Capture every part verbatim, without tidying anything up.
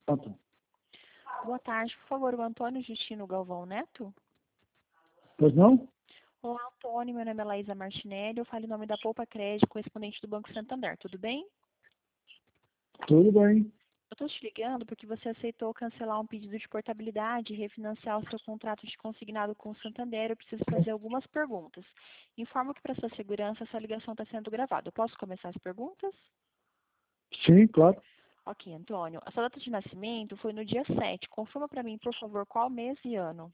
Pronto. Boa tarde, por favor, o Antônio Justino Galvão Neto. Pois não? Olá, Antônio, meu nome é Laísa Martinelli, eu falo em nome da Poupa Crédito, correspondente do Banco Santander, tudo bem? Tudo bem. Eu estou te ligando porque você aceitou cancelar um pedido de portabilidade e refinanciar o seu contrato de consignado com o Santander. Eu preciso fazer algumas perguntas. Informo que, para sua segurança, essa ligação está sendo gravada. Eu posso começar as perguntas? Sim, claro. Ok, Antônio. A sua data de nascimento foi no dia sete. Confirma para mim, por favor, qual mês e ano.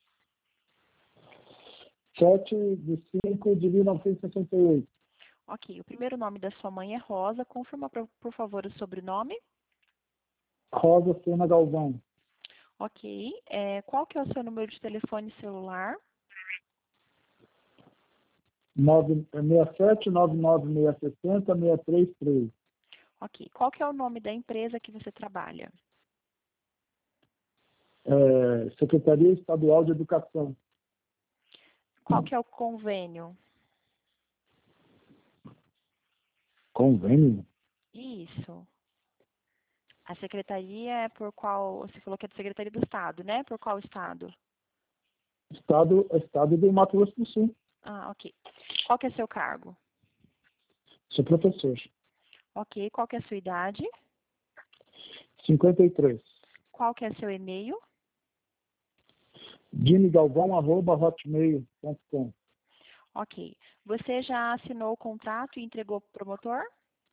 sete de cinco de mil novecentos e sessenta e oito. Ok, o primeiro nome da sua mãe é Rosa. Confirma, por por favor, o sobrenome. Rosa Sena Galvão. Ok. É, qual que é o seu número de telefone celular? nove seis sete nove nove seis seis zero seis três três. Ok. Qual que é o nome da empresa que você trabalha? É, Secretaria Estadual de Educação. Qual que é o convênio? Convênio? Isso. A secretaria é por qual... Você falou que é da Secretaria do Estado, né? Por qual estado? Estado, Estado do Mato Grosso do Sul. Ah, ok. Qual que é seu cargo? Sou professor. Ok. Qual que é a sua idade? cinquenta e três. Qual que é seu e-mail? Dinigalvão arroba hotmail ponto com. Ok. Você já assinou o contrato e entregou para o promotor?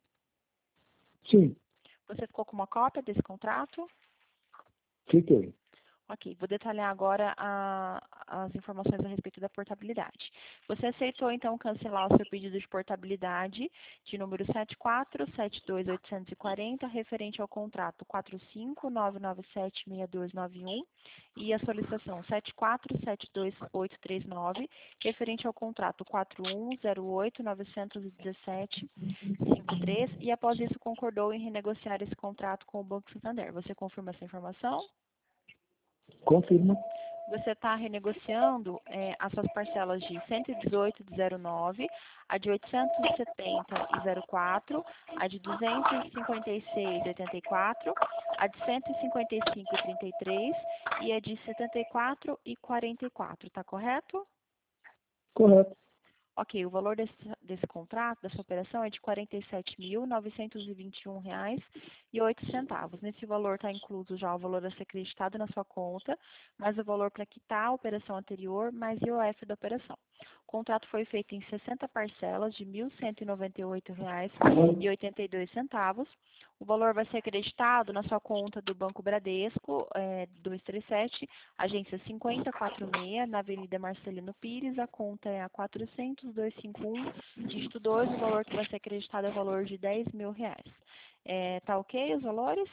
Sim, Você ficou com uma cópia desse contrato? fiquei. Ok, vou detalhar agora a- as informações a respeito da portabilidade. Você aceitou, então, cancelar o seu pedido de portabilidade de número sete quatro sete dois oito quatro zero, referente ao contrato quatro cinco nove nove sete seis dois nove um, e a solicitação sete quatro sete dois oito três nove, referente ao contrato quatro um zero oito nove um sete cinco três, e após isso concordou em renegociar esse contrato com o Banco Santander. Você confirma essa informação? Confirma. Você está renegociando é, as suas parcelas de cento e dezoito de zero nove, a de oitocentos e setenta e zero quatro, a de duzentos e cinquenta e seis e oitenta e quatro, a de cento e cinquenta e cinco e trinta e três e a de setenta e quatro e quarenta e quatro, está correto? Correto. Ok, o valor desse, desse contrato, dessa operação, é de quarenta e sete mil novecentos e vinte e um reais e oito centavos. Nesse valor está incluso já o valor a ser acreditado na sua conta, mais o valor para quitar a operação anterior, mais I O F da operação. O contrato foi feito em sessenta parcelas de mil cento e noventa e oito reais e oitenta e dois centavos. O valor vai ser acreditado na sua conta do Banco Bradesco, é, duzentos e trinta e sete, agência cinco zero quatro seis, na Avenida Marcelino Pires. A conta é a quatrocentos, dois cinco um, dígito dois. O valor que vai ser acreditado é o valor de dez mil reais. É, tá ok os valores?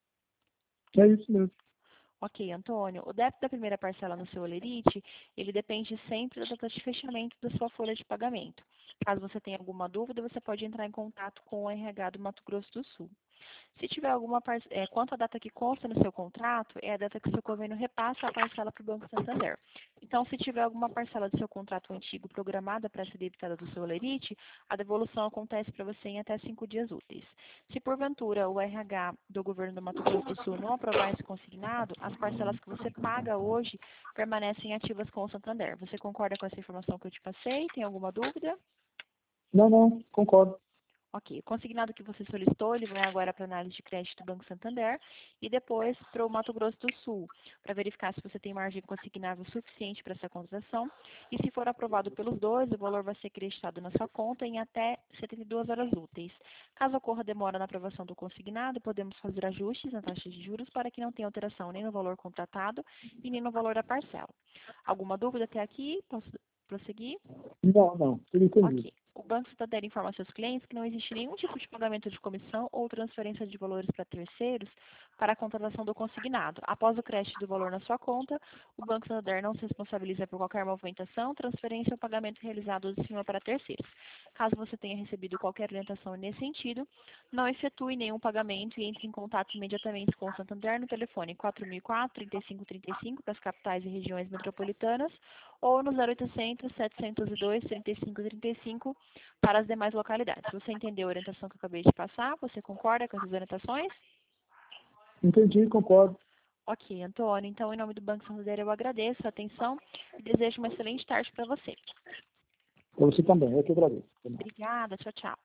É isso mesmo. Ok, Antônio. O débito da primeira parcela no seu Olerite, ele depende sempre da data de fechamento da sua folha de pagamento. Caso você tenha alguma dúvida, você pode entrar em contato com o R H do Mato Grosso do Sul. Se tiver alguma parce... é, quanto à data que consta no seu contrato, é a data que o seu convênio repassa a parcela para o Banco Santander. Então, se tiver alguma parcela do seu contrato antigo programada para ser debitada do seu Olerite, a devolução acontece para você em até cinco dias úteis. Se porventura o R H do governo do Mato Grosso do Sul não aprovar esse consignado, as parcelas que você paga hoje permanecem ativas com o Santander. Você concorda com essa informação que eu te passei? Tem alguma dúvida? Não, não, concordo. Ok, o consignado que você solicitou, ele vai agora para a análise de crédito do Banco Santander e depois para o Mato Grosso do Sul, para verificar se você tem margem consignável suficiente para essa contratação. E se for aprovado pelos dois, o valor vai ser acreditado na sua conta em até setenta e duas horas úteis. Caso ocorra demora na aprovação do consignado, podemos fazer ajustes na taxa de juros para que não tenha alteração nem no valor contratado e nem no valor da parcela. Alguma dúvida até aqui? Posso prosseguir? Não, não, tudo entendido. Ok. O Banco Santander informa aos seus clientes que não existe nenhum tipo de pagamento de comissão ou transferência de valores para terceiros para a contratação do consignado. Após o crédito do valor na sua conta, o Banco Santander não se responsabiliza por qualquer movimentação, transferência ou pagamento realizado do senhor para terceiros. Caso você tenha recebido qualquer orientação nesse sentido, não efetue nenhum pagamento e entre em contato imediatamente com o Santander no telefone quatro mil e quatro, trinta e cinco trinta e cinco para as capitais e regiões metropolitanas ou no zero oitocentos, setecentos e dois, trinta e cinco trinta e cinco para as demais localidades. Você entendeu a orientação que eu acabei de passar? Você concorda com essas orientações? Entendi, concordo. Ok, Antônio. Então, em nome do Banco Santander, eu agradeço a atenção e desejo uma excelente tarde para você. Para você também, eu que agradeço. Obrigada. Tchau, tchau.